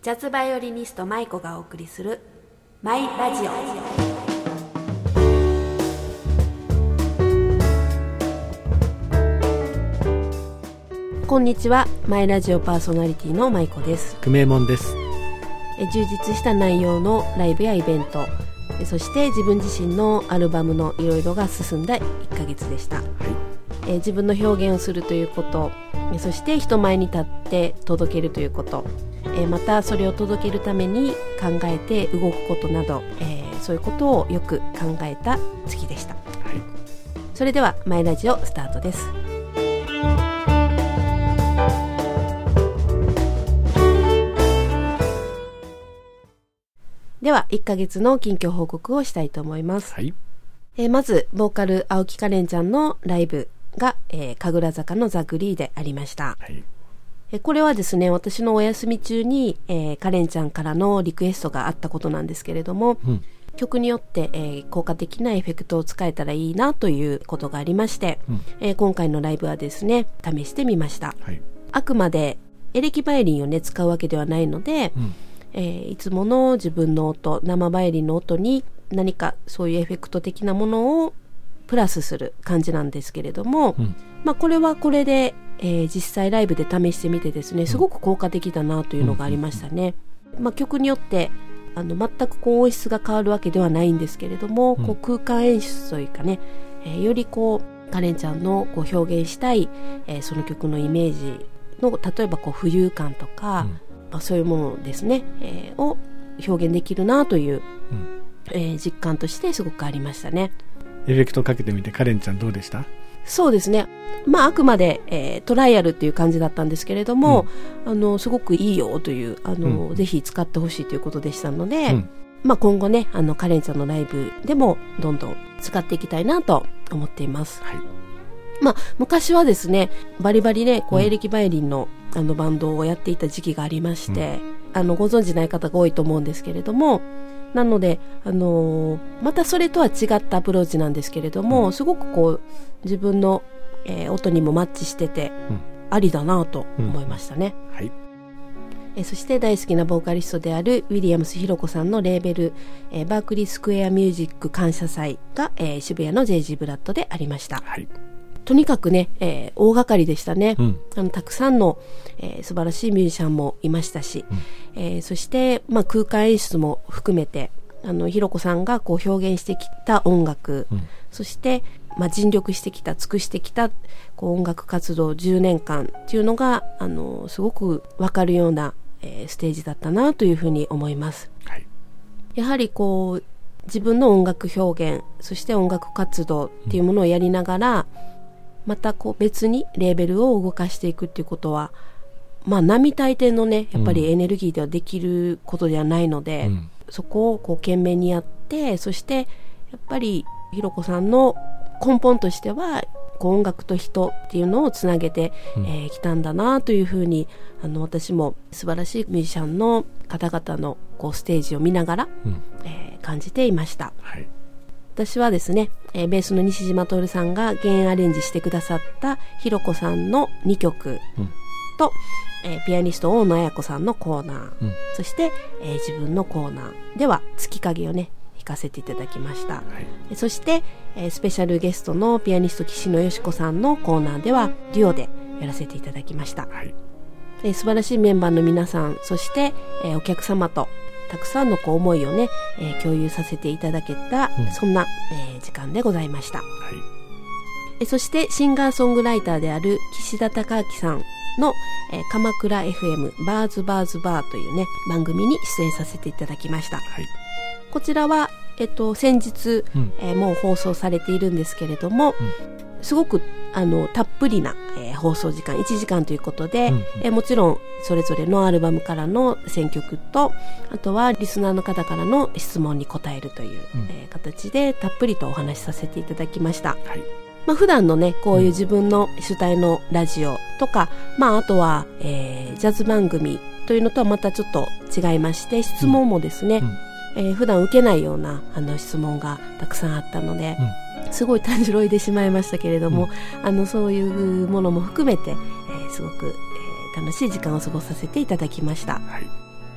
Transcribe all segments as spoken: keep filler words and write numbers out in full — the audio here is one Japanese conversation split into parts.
ジャズバイオリニスト舞子がお送りするマイラジオ。こんにちは、マイラジオパーソナリティの舞子です。 久米門です。 え充実した内容のライブやイベント、そして自分自身のアルバムのいろいろが進んだいっかげつでした、はい。え自分の表現をするということ、そして人前に立って届けるということ、えまたそれを届けるために考えて動くことなど、えー、そういうことをよく考えた月でした、はい。それではマイラジオスタートです。ではいっかげつの近況報告をしたいと思います、はい。えー、まずボーカル青木かれんちゃんのライブが、えー、神楽坂のザグリーでありました、はい。えー、これはですね、私のお休み中に、えー、かれんちゃんからのリクエストがあったことなんですけれども、うん、曲によって、えー、効果的なエフェクトを使えたらいいなということがありまして、うんえー、今回のライブはですね試してみました、はい。あくまでエレキバイオリンをね使うわけではないので、うんえー、いつもの自分の音、生バイオリンの音に何かそういうエフェクト的なものをプラスする感じなんですけれども、うんまあ、これはこれで、えー、実際ライブで試してみてですね、すごく効果的だなというのがありましたね、うんまあ、曲によってあの全くこう音質が変わるわけではないんですけれども、うん、こう空間演出というかね、えー、よりこうかれんちゃんのこう表現したい、えー、その曲のイメージの例えばこう浮遊感とか、うんまあ、そういうものですね、えー、を表現できるなという、うんえー、実感としてすごくありましたね。 エフェクトかけてみてかれんちゃんどうでした？ そうですね、まああくまで、えー、トライアルっていう感じだったんですけれども、うん、あのすごくいいよというあの、うん、ぜひ使ってほしいということでしたので、うんまあ、今後ねあのかれんちゃんのライブでもどんどん使っていきたいなと思っています、はい。まあ、昔はですねバリバリねこうエレキバイオリンの、うん、あのバンドをやっていた時期がありまして、うん、あのご存知ない方が多いと思うんですけれども、なので、あのー、またそれとは違ったアプローチなんですけれども、うん、すごくこう自分の、えー、音にもマッチしてて、うん、ありだなと思いましたね、うんはいえー、そして大好きなボーカリストであるウィリアムスひろこさんのレーベル、えー、バークリースクエアミュージック感謝祭が、えー、渋谷の ジェイジー ブラッドでありました、はい。とにかくね、えー、大掛かりでしたね、うん、あのたくさんの、えー、素晴らしいミュージシャンもいましたし、うんえー、そして、まあ、空間演出も含めてあのひろこさんがこう表現してきた音楽、うん、そして、まあ、尽力してきた尽くしてきたこう音楽活動じゅうねんかんっていうのがあのすごく分かるような、えー、ステージだったなというふうに思います、はい。やはりこう自分の音楽表現そして音楽活動っていうものをやりながら、うんまたこう別にレーベルを動かしていくっていうことはまあ並大抵のねやっぱりエネルギーではできることではないので、うん、そこをこう懸命にやってそしてやっぱりひろこさんの根本としてはこう音楽と人っていうのをつなげてき、うんえー、たんだなというふうにあの私も素晴らしいミュージシャンの方々のこうステージを見ながら、うんえー、感じていました、はい私はですね、えー、ベースの西島徹さんが原アレンジしてくださったひろこさんのにきょくと、うんえー、ピアニスト大野彩子さんのコーナー、うん、そして、えー、自分のコーナーでは月影をね弾かせていただきました、はい、そして、えー、スペシャルゲストのピアニスト岸野よし子さんのコーナーではデュオでやらせていただきました、はいえー、素晴らしいメンバーの皆さんそして、えー、お客様とたくさんのこう思いをね、えー、共有させていただけた、うん、そんな、えー、時間でございました、はい、えそしてシンガーソングライターである岸田孝明さんの、えー、鎌倉 エフエム バーズバーズバーというね番組に出演させていただきました、はい、こちらは、えっと、先日、うんえー、もう放送されているんですけれども、うん、すごくあのたっぷりな、えー、放送時間いちじかんということで、うんうんえー、もちろんそれぞれのアルバムからの選曲とあとはリスナーの方からの質問に答えるという、うんえー、形でたっぷりとお話しさせていただきました、はいまあ、普段のねこういう自分の主体のラジオとか、まあ、あとは、えー、ジャズ番組というのとはまたちょっと違いまして質問もですね、うんうんえー、普段受けないようなあの質問がたくさんあったので、うん、すごい単純いでしまいましたけれども、うん、あのそういうものも含めて、えー、すごく、えー、楽しい時間を過ごさせていただきました、はい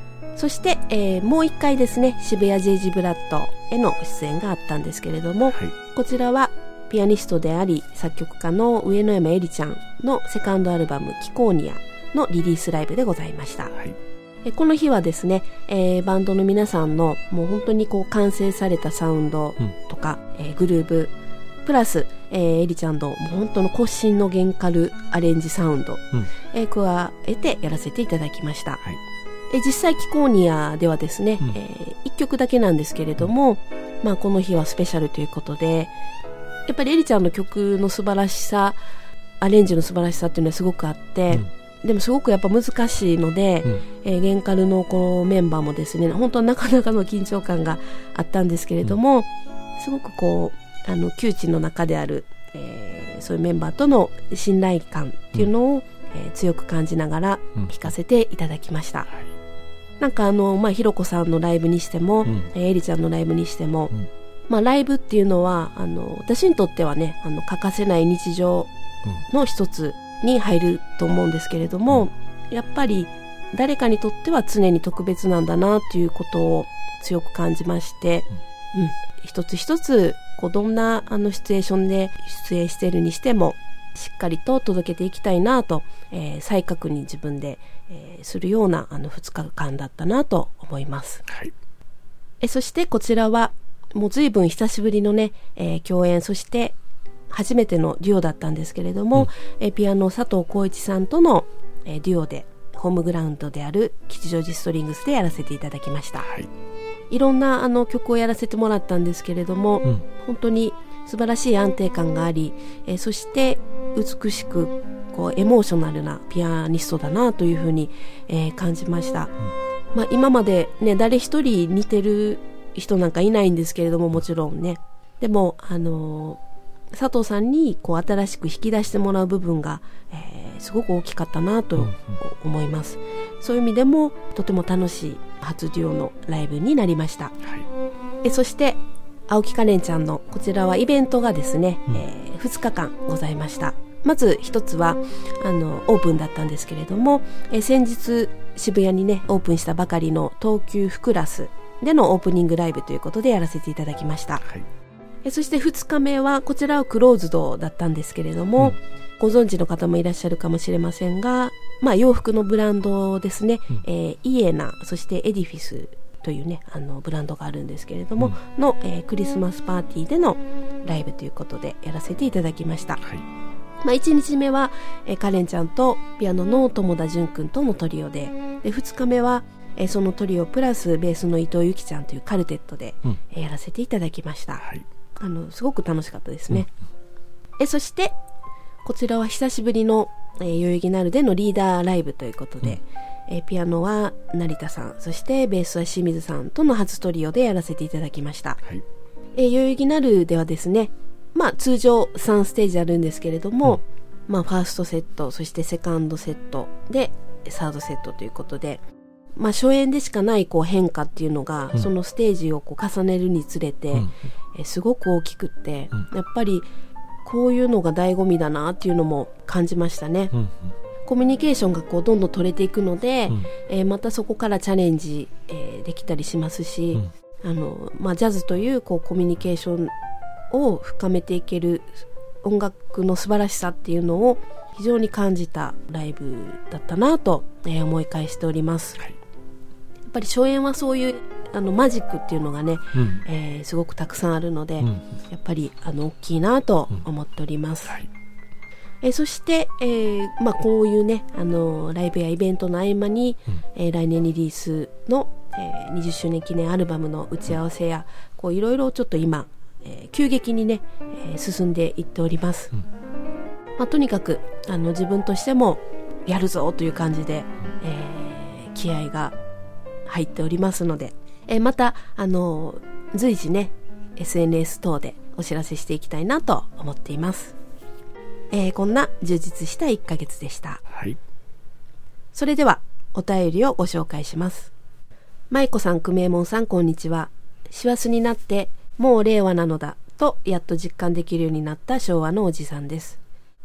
そして、えー、もう一回ですね、渋谷 ジェイジー ブラッドへの出演があったんですけれども、はい、こちらはピアニストであり作曲家の上野山絵里ちゃんのセカンドアルバムキコーニアのリリースライブでございました。はい、えこの日はですね、えー、バンドの皆さんのもう本当にこう完成されたサウンドとか、うん、えー、グルーブプラス、えー、エリちゃんのもう本当の渾身の弦カルアレンジサウンド、うん、えー、加えてやらせていただきました。はい、え実際キコーニアではですね、うん、えー、いっきょくだけなんですけれども、うん、まあ、この日はスペシャルということでやっぱりエリちゃんの曲の素晴らしさアレンジの素晴らしさっていうのはすごくあって、うん、でもすごくやっぱ難しいので、うん、えー、ゲンカルのこのメンバーもですね本当はなかなかの緊張感があったんですけれども、うん、すごくこうあの窮地の中である、えー、そういうメンバーとの信頼感っていうのを、うん、えー、強く感じながら弾かせていただきました。うん、なんかあの、まあ、ひろこさんのライブにしても、うん、えー、エリちゃんのライブにしても、うん、まあ、ライブっていうのはあの私にとってはねあの欠かせない日常の一つに入ると思うんですけれども、うん、やっぱり誰かにとっては常に特別なんだなということを強く感じまして、うんうん、一つ一つこうどんなあのシチュエーションで出演しているにしてもしっかりと届けていきたいなと、えー、再確認自分で、えー、するようなあのふつかかんだったなと思います。はい、えそしてこちらはもう随分久しぶりのね、えー、共演そして初めてのデュオだったんですけれども、うん、えピアノ佐藤浩一さんとの、えー、デュオでホームグラウンドである吉祥寺ストリングスでやらせていただきました。はい、いろんなあの曲をやらせてもらったんですけれども、うん、本当に素晴らしい安定感があり、えー、そして美しくこうエモーショナルなピアニストだなというふうに、えー、感じました。うん、まあ、今まで、ね、誰一人似てる人なんかいないんですけれどももちろんねでもあのー佐藤さんにこう新しく引き出してもらう部分が、えー、すごく大きかったなと思います。うんうん、そういう意味でもとても楽しい初デュオのライブになりました。はい、えそして青木かれんちゃんのこちらはイベントがですね、うん、えー、ふつかかんございました。まず一つはあのオープンだったんですけれども、えー、先日渋谷にねオープンしたばかりの東急フクラスでのオープニングライブということでやらせていただきました。はい、えそしてふつかめはこちらはクローズドだったんですけれども、うん、ご存知の方もいらっしゃるかもしれませんが、まあ、洋服のブランドですね、うん、えー、イエナそしてエディフィスというねあのブランドがあるんですけれども、うん、の、えー、クリスマスパーティーでのライブということでやらせていただきました。はい、まあ、いちにちめは、えー、カレンちゃんとピアノの友田純くんとのトリオで、でふつかめはえー、そのトリオプラスベースの伊藤由紀ちゃんというカルテットで、うん、えー、やらせていただきました。はい、あのすごく楽しかったですね。うん、えそしてこちらは久しぶりの、えー、代々木なるでのリーダーライブということで、うん、えー、ピアノは成田さんそしてベースは清水さんとの初トリオでやらせていただきました。はい、えー、代々木なるではですね、まあ、通常さんステージあるんですけれども、うん、まあ、ファーストセットそしてセカンドセットでサードセットということで、まあ、初演でしかないこう変化っていうのが、うん、そのステージをこう重ねるにつれて、うん、えすごく大きくって、うん、やっぱりこういうのが醍醐味だなっていうのも感じましたね。うん、コミュニケーションがこうどんどん取れていくので、うん、えー、またそこからチャレンジ、えー、できたりしますし、うん、あのまあ、ジャズというこうコミュニケーションを深めていける音楽の素晴らしさっていうのを非常に感じたライブだったなと、えー、思い返しております。はい、やっぱり初演はそういうあのマジックっていうのがね、うん、えー、すごくたくさんあるので、うん、やっぱりあの大きいなと思っております。うん、はい、えー、そして、えーまあ、こういうねあのライブやイベントの合間に、うん、えー、来年リリースの、えー、にじゅっしゅうねん記念アルバムの打ち合わせやこういろいろちょっと今、えー、急激にね、えー、進んでいっております。うん、まあ、とにかくあの自分としてもやるぞという感じで、えー、気合が入っておりますので、えー、またあの随時ね エスエヌエス 等でお知らせしていきたいなと思っています。えー、こんな充実したいっかげつでした。はい、それではお便りをご紹介します。舞子さん、久米門さん、こんにちは。師走になってもう令和なのだとやっと実感できるようになった昭和のおじさんです。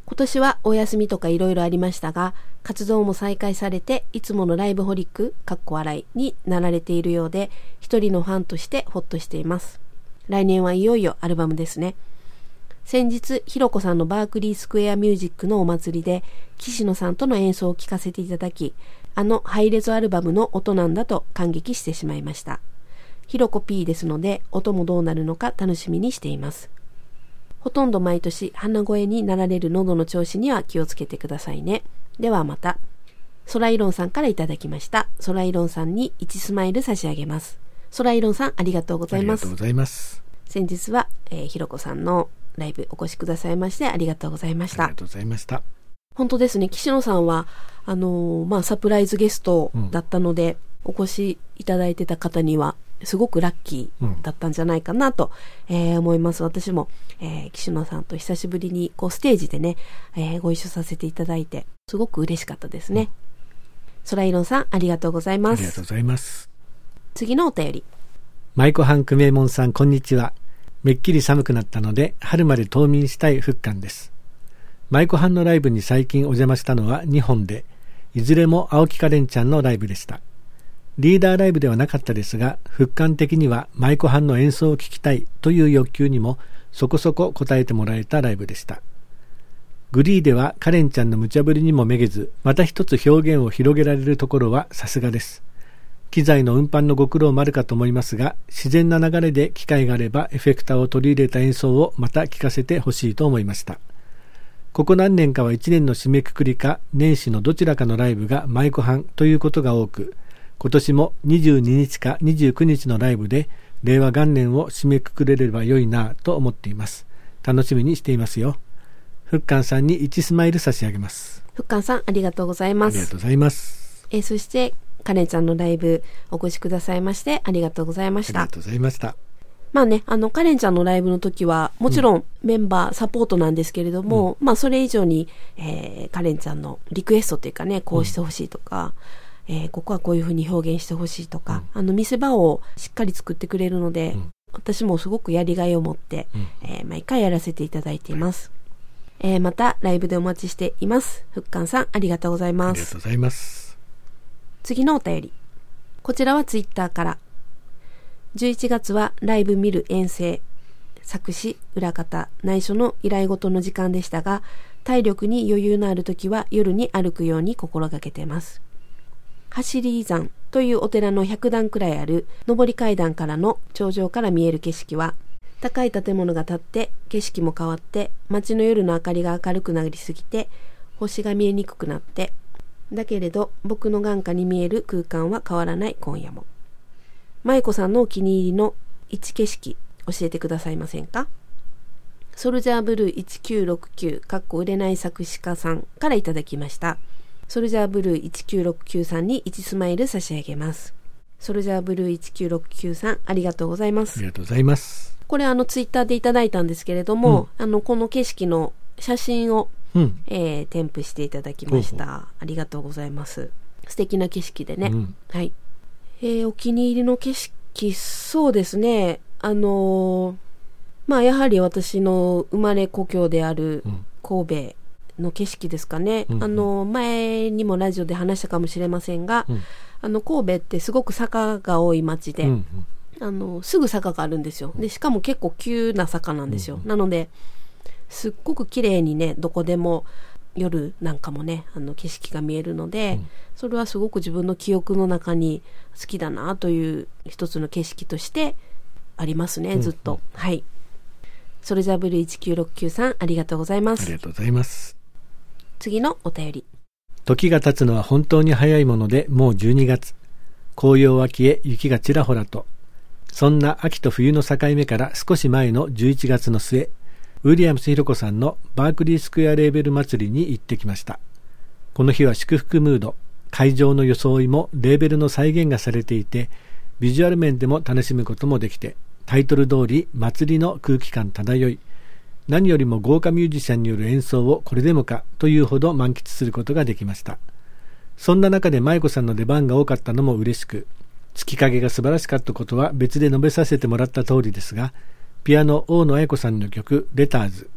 今年はお休みとかいろいろありましたが、活動も再開されて、いつものライブホリック、かっこ笑いになられているようで、一人のファンとしてほっとしています。来年はいよいよアルバムですね。先日、ひろこさんのバークリースクエアミュージックのお祭りで、岸野さんとの演奏を聴かせていただき、あのハイレゾアルバムの音なんだと感激してしまいました。ひろこ P ですので、音もどうなるのか楽しみにしています。ほとんど毎年鼻声になられる喉の調子には気をつけてくださいね。ではまた。ソライロンさんからいただきました。ソライロンさんにいちスマイル差し上げます。ソライロンさんありがとうございます。 ありがとうございます。 先日は、えー、ひろこさんのライブお越しくださいましてありがとうございました。 ありがとうございました。 本当ですね。岸野さんはあのー、まあサプライズゲストだったので、うん、お越しいただいてた方にはすごくラッキーだったんじゃないかなと、うんえー、思います。私も、えー、岸野さんと久しぶりにこうステージでね、えー、ご一緒させていただいてすごく嬉しかったですね。ソライロンさんありがとうございます。 ありがとうございます。 次のお便り。 舞妓藩久米門さんこんにちは。めっきり寒くなったので春まで冬眠したい復刊です。舞妓藩のライブに最近お邪魔したのはにほんで、いずれも青木かれんちゃんのライブでした。リーダーライブではなかったですが、復刊的には舞妓班の演奏を聴きたいという欲求にもそこそこ応えてもらえたライブでした。グリーではカレンちゃんの無茶ぶりにもめげず、また一つ表現を広げられるところはさすがです。機材の運搬のご苦労もあるかと思いますが、自然な流れで機会があればエフェクターを取り入れた演奏をまた聴かせてほしいと思いました。ここ何年かはいちねんの締めくくりか年始のどちらかのライブが舞妓班ということが多く、今年もにじゅうににちかにじゅうくにちのライブで令和元年を締めくくれれば良いなと思っています。楽しみにしていますよ。復刊さんにいちスマイル差し上げます。 復刊さんありがとうございます。 ありがとうございます。 えー、そしてカレンちゃんのライブお越しくださいましてありがとうございました。 ありがとうございました。 まあね、あのカレンちゃんのライブの時はもちろんメンバーサポートなんですけれども、うん、まあそれ以上に、えー、カレンちゃんのリクエストっていうかね、こうしてほしいとか、うんえー、ここはこういうふうに表現してほしいとか、うん、あの見せ場をしっかり作ってくれるので、うん、私もすごくやりがいを持って、うんえー、毎回やらせていただいています、えー、またライブでお待ちしています。復刊さんありがとうございます。 ありがとうございます。 次のお便り、こちらはツイッターから。じゅういちがつはライブ見る遠征、作詞、裏方、内緒の依頼事の時間でしたが、体力に余裕のあるときは夜に歩くように心がけています。走り山というお寺のひゃくだんくらいある上り階段からの頂上から見える景色は、高い建物が建って景色も変わって、街の夜の明かりが明るくなりすぎて星が見えにくくなって、だけれど僕の眼下に見える空間は変わらない今夜も。舞子さんのお気に入りの一景色教えてくださいませんか。ソルジャーブルーいちきゅうろくきゅうかっこ売れない作詞家さんからいただきました。ソルジャーブルーいちきゅうろくきゅうさんにいちスマイル差し上げます。ソルジャーブルーいちきゅうろくきゅうさんありがとうございます。 ありがとうございます。 これあのツイッターでいただいたんですけれども、うん、あのこの景色の写真を、うんえー、添付していただきました。ありがとうございます。素敵な景色でね、うん、はいえー、お気に入りの景色、そうですね、あのー、まあやはり私の生まれ故郷である神戸の景色ですかね、うん、あの前にもラジオで話したかもしれませんが、うん、あの神戸ってすごく坂が多い町で、うん、あのすぐ坂があるんですよ。でしかも結構急な坂なんですよ、うん、なのですっごく綺麗にね、どこでも夜なんかもね、あの景色が見えるので、うん、それはすごく自分の記憶の中に好きだなという一つの景色としてありますね、ずっと、うんうん、はい。それじゃあブルーいちきゅうろくきゅうさんありがとうございます。 ありがとうございます。 次のお便り。 時が経つのは本当に早いもので、もうじゅうにがつ、紅葉は消え雪がちらほらと、そんな秋と冬の境目から少し前のじゅういちがつの末、ウィリアムスひろこさんのバークリースクエアレーベル祭りに行ってきました。この日は祝福ムード、会場の装いもレーベルの再現がされていて、ビジュアル面でも楽しむこともできて、タイトル通り祭りの空気感漂い、何よりも豪華ミュージシャンによる演奏をこれでもかというほど満喫することができました。そんな中で舞子さんの出番が多かったのも嬉しく、月影が素晴らしかったことは別で述べさせてもらった通りですが、ピアノ大野彩子さんの曲レターズ、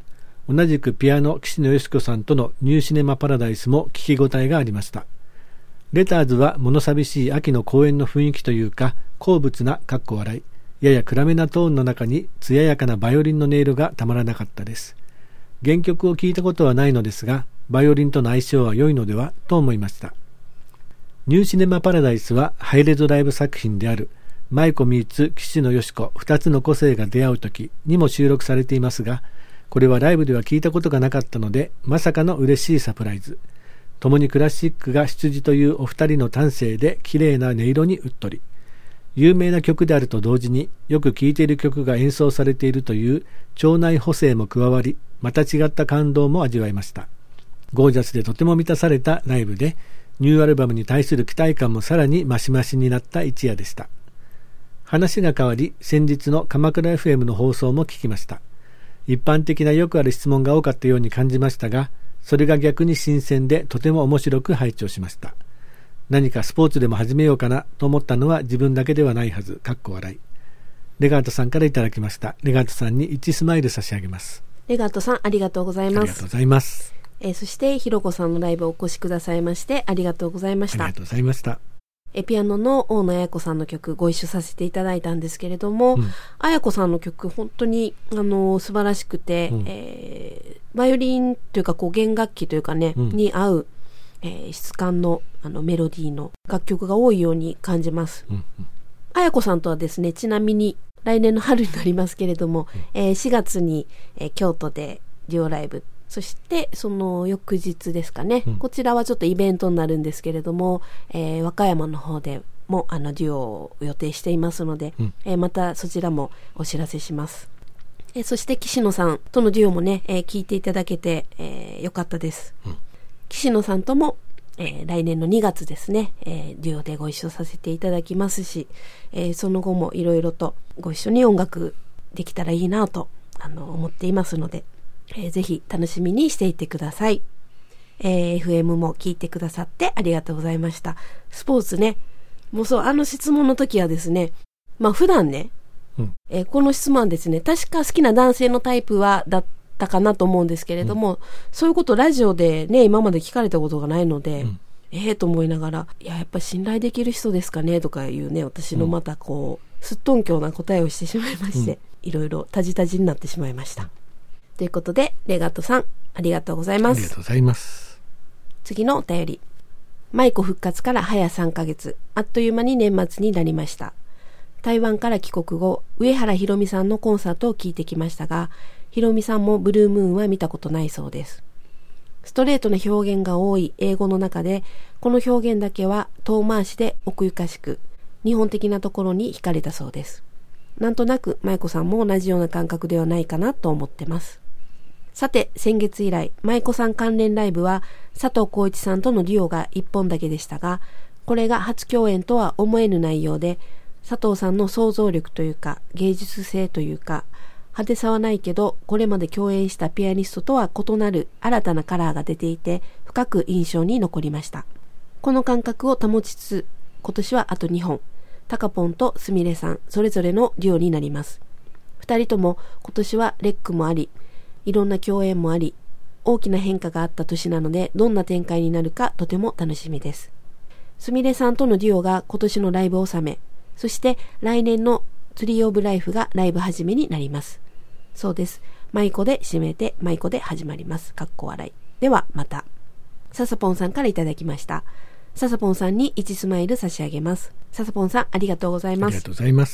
同じくピアノ岸野よし子さんとのニューシネマパラダイスも聞き応えがありました。レターズは物寂しい秋の公園の雰囲気というか、好物なかっこ笑い、やや暗めなトーンの中に艶やかなバイオリンの音色がたまらなかったです。原曲を聞いたことはないのですが、バイオリンとの相性は良いのではと思いました。ニューシネマパラダイスはハイレゾライブ作品である舞子ミーツ岸野よし子二つの個性が出会う時にも収録されていますが、これはライブでは聞いたことがなかったので、まさかの嬉しいサプライズ。共にクラシックが出自というお二人の端正で綺麗な音色にうっとり、有名な曲であると同時によく聴いている曲が演奏されているという腸内補正も加わり、また違った感動も味わいました。ゴージャスでとても満たされたライブで、ニューアルバムに対する期待感もさらにマシマシになった一夜でした。話が変わり、先日の鎌倉 エフエム の放送も聞きました。一般的なよくある質問が多かったように感じましたが、それが逆に新鮮でとても面白く拝聴しました。何かスポーツでも始めようかなと思ったのは自分だけではないはず、かっこ笑い。レガートさんからいただきました。レガートさんにいちスマイル差し上げます。 レガートさん、ありがとうございます。 ありがとうございます。 えー、そしてひろこさんのライブをお越しくださいましてありがとうございました。 ありがとうございました。 えピアノの大野彩子さんの曲ご一緒させていただいたんですけれども、うん、彩子さんの曲本当にあの素晴らしくて、うん、えー、バイオリンというかこう弦楽器というかね、うん、に合う、えー、質感のあのメロディーの楽曲が多いように感じます。うんうん、彩子さんとはですね、ちなみに来年の春になりますけれども、うん、えー、しがつに、えー、京都でデュオライブ、そしてその翌日ですかね、うん、こちらはちょっとイベントになるんですけれども、えー、和歌山の方でもあのデュオを予定していますので、うん、えー、またそちらもお知らせします。えー、そして岸野さんとのデュオもね、えー、聞いていただけて、えー、よかったです。うん、岸野さんとも、えー、来年のにがつですね、えー、デュオでご一緒させていただきますし、えー、その後もいろいろとご一緒に音楽できたらいいなとあの思っていますので、えー、ぜひ楽しみにしていてください。えー、エフエム も聞いてくださってありがとうございました。スポーツね、もうそう、あの質問の時はですね、まあ普段ね、うん、えー、この質問はですね、確か好きな男性のタイプはだったかなと思うんですけれども、うん、そういうことラジオでね、今まで聞かれたことがないので、うん、ええと思いながら、いや、やっぱ信頼できる人ですかねとかいうね、私のまたこう、すっとんきょうな答えをしてしまいまして、うん、いろいろタジタジになってしまいました。ということで、レガットさん、ありがとうございます。 ありがとうございます。 次のお便り。舞子復活から早さんかげつ、あっという間に年末になりました。台湾から帰国後、上原ひろみさんのコンサートを聞いてきましたが、ひろみさんもブルームーンは見たことないそうです。ストレートな表現が多い英語の中で、この表現だけは遠回しで奥ゆかしく、日本的なところに惹かれたそうです。なんとなく舞子さんも同じような感覚ではないかなと思ってます。さて、先月以来、舞子さん関連ライブは佐藤浩市さんとのデュオがいっぽんだけでしたが、これが初共演とは思えぬ内容で、佐藤さんの想像力というか芸術性というか、派手さはないけどこれまで共演したピアニストとは異なる新たなカラーが出ていて、深く印象に残りました。この感覚を保ちつつ、今年はあとにほん、タカポンとスミレさんそれぞれのデュオになります。二人とも今年はレックもあり、いろんな共演もあり、大きな変化があった年なので、どんな展開になるかとても楽しみです。すみれさんとのデュオが今年のライブ納め、そして来年のツリーオブライフがライブ始めになります。そうです。舞子で締めて、舞子で始まります。かっこ笑い。ではまた。ササポンさんからいただきました。ササポンさんにいちスマイル差し上げます。ササポンさん、ありがとうございます。ありがとうございます。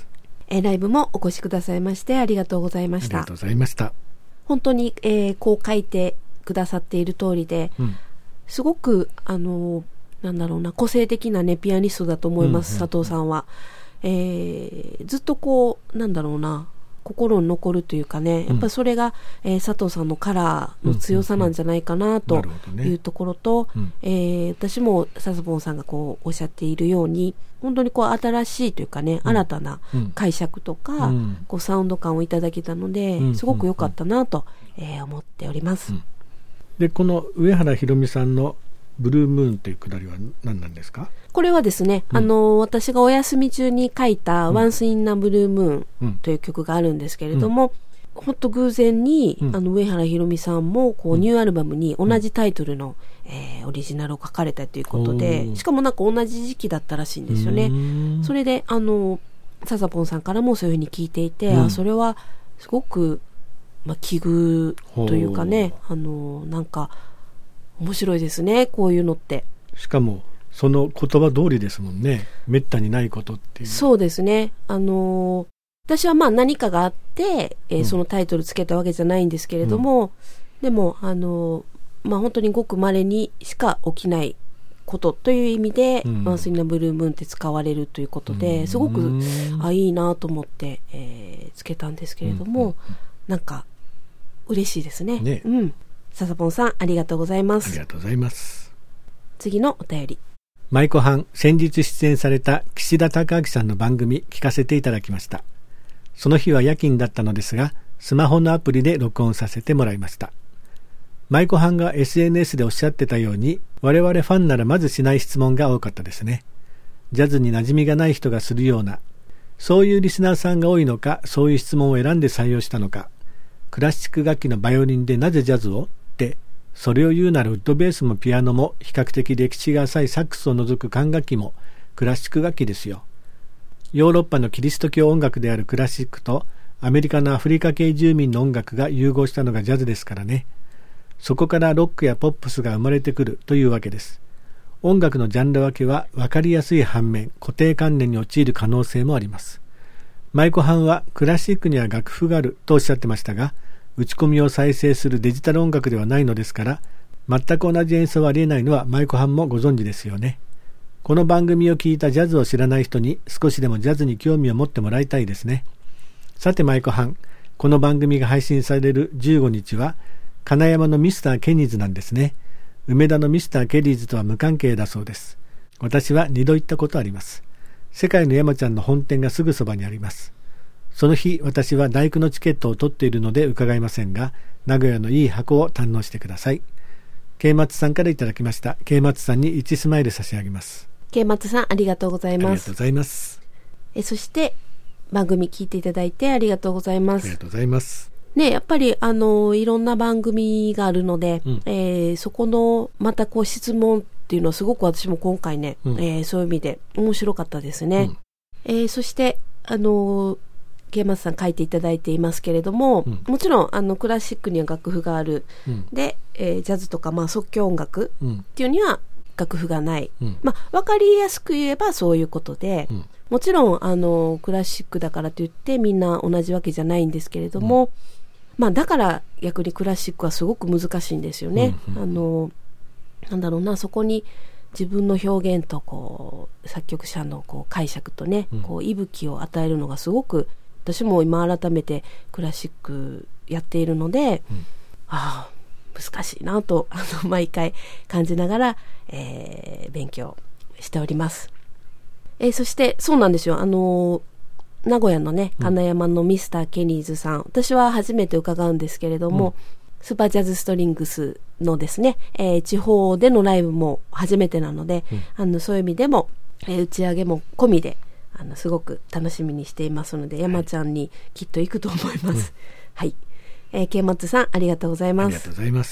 えー、ライブもお越しくださいましてありがとうございました。 ありがとうございました。 本当に、えー、こう書いてくださっている通りで、うん、すごくあのなんだろうな、個性的なねピアニストだと思います、うんうんうん、佐藤さんは、えー、ずっとこうなんだろうな、心に残るというかね、やっぱりそれが、うん、えー、佐藤さんのカラーの強さなんじゃないかなというところと、うんうんうん、えー、私もササポンさんがこうおっしゃっているように、本当にこう新しいというかね、うん、新たな解釈とか、うん、こうサウンド感をいただけたので、うん、すごく良かったなと、えー、思っております。うん、 でこの上原ひろみさんのブルームーンというくだりは何なんですか？ これはですね、うん、あの私がお休み中に書いた、うん、Once in a Blue Moon という曲があるんですけれども、うん、 ほんと偶然に、 うん、 あの上原ひろみさんもこうニューアルバムに同じタイトルの、うんえー、オリジナルを書かれたということで、しかもなんか同じ時期だったらしいんですよね。それであのサザポンさんからもそういうふうに聞いていて、うん、あそれはすごく、まあ、奇遇というかね、あのなんか面白いですね、こういうのって。 しかもその言葉通りですもんね。めったにないことっていう。 そうですね。あの私はまあ何かがあって、えーうん、そのタイトルつけたわけじゃないんですけれども、うん、でもあの、まあ、本当にごく稀にしか起きないことという意味で、うん、マンスリーなブルームーンって使われるということで、うん、すごくあいいなと思って、えー、つけたんですけれども、うん、なんか嬉しいですね。ね、うん、ササポンさんありがとうございます。 ありがとうございます。 次のお便り。 舞妓はん、先日出演された岸田孝明さんの番組聞かせていただきました。その日は夜勤だったのですが、スマホのアプリで録音させてもらいました。舞妓はんが エスエヌエス でおっしゃってたように、我々ファンならまずしない質問が多かったですね。ジャズに馴染みがない人がするような、そういうリスナーさんが多いのか、そういう質問を選んで採用したのか、クラシック楽器のバイオリンでなぜジャズをって、それを言うならウッドベースもピアノも比較的歴史が浅いサックスを除く管楽器もクラシック楽器ですよ。ヨーロッパのキリスト教音楽であるクラシックとアメリカのアフリカ系住民の音楽が融合したのがジャズですからね。そこからロックやポップスが生まれてくるというわけです。音楽のジャンル分けは分かりやすい反面、固定観念に陥る可能性もあります。舞妓はんはクラシックには楽譜があるとおっしゃってましたが、打ち込みを再生するデジタル音楽ではないのですから、全く同じ演奏はありえないのは舞妓はんもご存知ですよね。この番組を聞いたジャズを知らない人に少しでもジャズに興味を持ってもらいたいですね。さて舞妓はん、この番組が配信されるじゅうごにちは金山のミスターケニーズなんですね。梅田のミスターケニーズとは無関係だそうです。私はにど行ったことあります。世界の山ちゃんの本店がすぐそばにあります。その日私は大工のチケットを取っているので伺いませんが、名古屋のいい箱を堪能してください。K松さんからいただきました。K松さんにいちスマイル差し上げます。 K松さんありがとうございます。 ありがとうございます。 えそして番組聞いていただいてありがとうございます。 ありがとうございますね、やっぱりあのいろんな番組があるので、うん、えー、そこのまたこう質問っていうのはすごく私も今回ね、うん、えー、そういう意味で面白かったですね、うん、えー、そしてあのK松さん書いていただいていますけれども、うん、もちろんあのクラシックには楽譜がある、うん、で、えー、ジャズとか、まあ、即興音楽っていうには楽譜がない、うん、まあ、分かりやすく言えばそういうことで、うん、もちろんあのクラシックだからといってみんな同じわけじゃないんですけれども、うん、まあ、だから逆にクラシックはすごく難しいんですよね、うんうん、あのなんだろうな、そこに自分の表現とこう作曲者のこう解釈とね、うん、こう息吹を与えるのがすごく、私も今改めてクラシックやっているので、うん、ああ難しいなとあの毎回感じながら、えー、勉強しております。えー、そしてそうなんですよ、あのー、名古屋のね金山のミスターケニーズさん、うん、私は初めて伺うんですけれども、うん、スーパージャズストリングスのですね、えー、地方でのライブも初めてなので、うん、あのそういう意味でも、えー、打ち上げも込みであのすごく楽しみにしていますので、山ちゃんにきっと行くと思います、うん、はい、えー、K松さんありがとうございます。 ありがとうございます。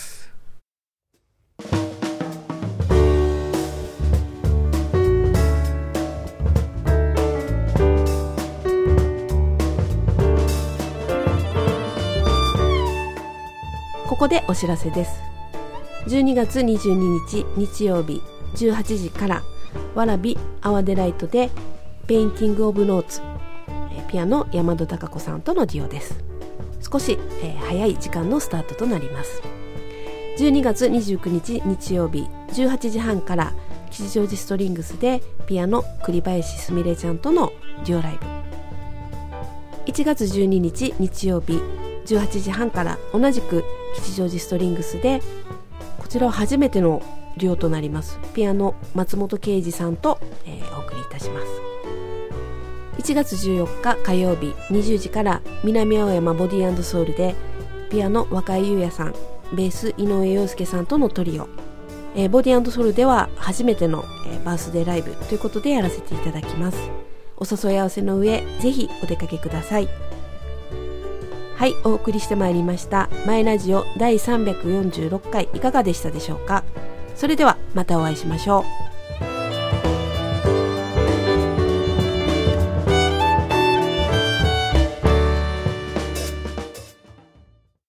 ここでお知らせです。じゅうにがつにじゅうににち日曜日じゅうはちじからわらびアワデライトでペインティングオブノーツ、ピアノ山戸貴子さんとのデュオです。少し、えー、早い時間のスタートとなります。じゅうにがつにじゅうくにち日曜日じゅうはちじはんから吉祥寺ストリングスでピアノ栗林すみれちゃんとのデュオライブ。いちがつじゅうににち日曜日じゅうはちじはんから同じく吉祥寺ストリングスで、こちらは初めてのデュオとなりますピアノ松本啓二さんと、えー、お送りいたします。いちがつじゅうよっか火曜日にじゅうじから南青山ボディ&ソウルでピアノ若井優也さん、ベース井上陽介さんとのトリオ、えー、ボディ&ソウルでは初めての、えー、バースデーライブということでやらせていただきます。お誘い合わせの上ぜひお出かけください。 はい、お送りしてまいりましたマイラジオだいさんびゃくよんじゅうろっかい、いかがでしたでしょうか。それではまたお会いしましょう。